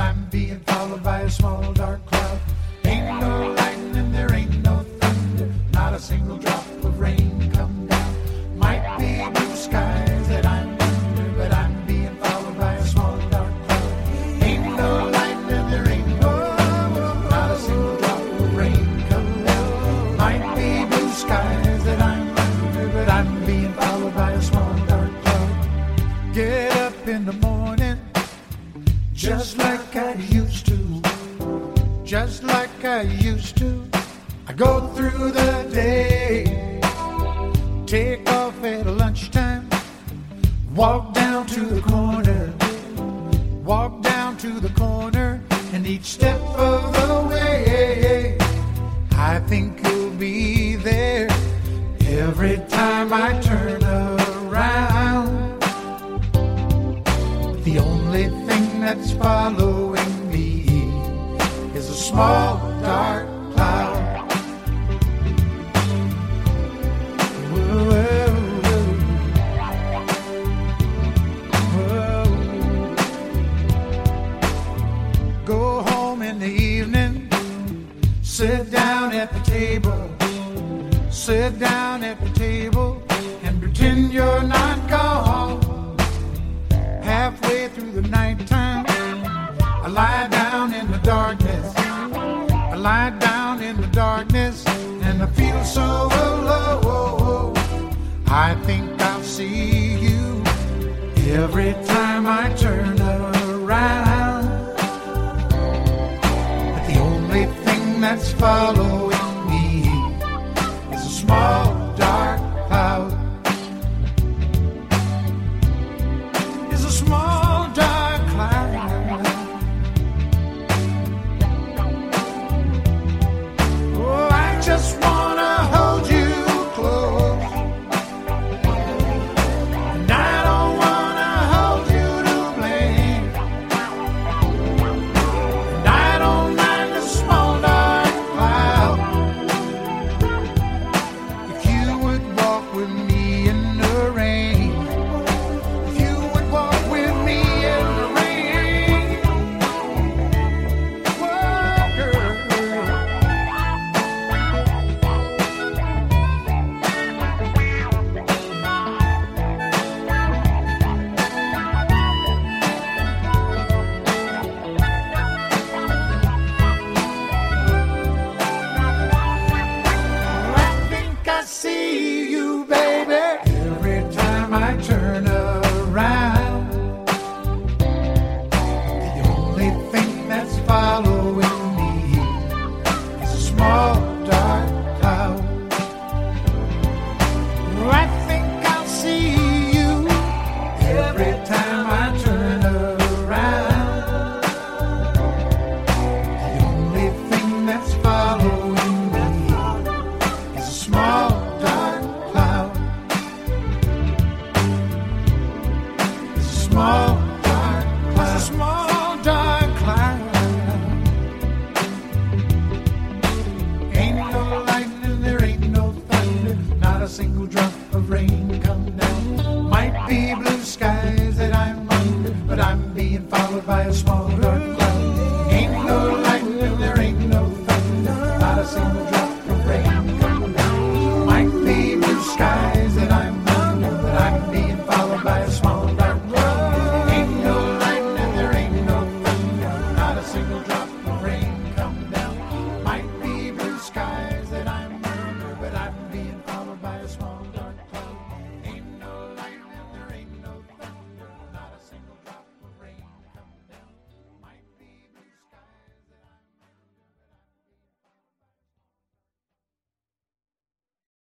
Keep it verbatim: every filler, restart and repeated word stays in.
I'm being followed by a small dark cloud. Ain't no lightning, there ain't no thunder, not a single drop of rain come down. Might be blue skies that I'm under, but I'm being followed by a small dark cloud. Ain't no lightning, there ain't no thunder, not a single drop of rain come down. Might be blue skies that I'm under, but I'm being followed by a small dark cloud. Get up in the morning, just like I used to, just like I used to. I go through the day, take off at lunchtime, walk down to the corner, walk down to the corner, and each step of the way, I think you'll be there every time I turn around. The only thing that's following me is a small dark cloud. Whoa, whoa, whoa. Go home in the evening, sit down at the table, sit down at the table and pretend you're not gone. Halfway through the nighttime, I lie down in the darkness, I lie down in the darkness, and I feel so alone. I think I'll see you every time I turn around. But the only thing that's following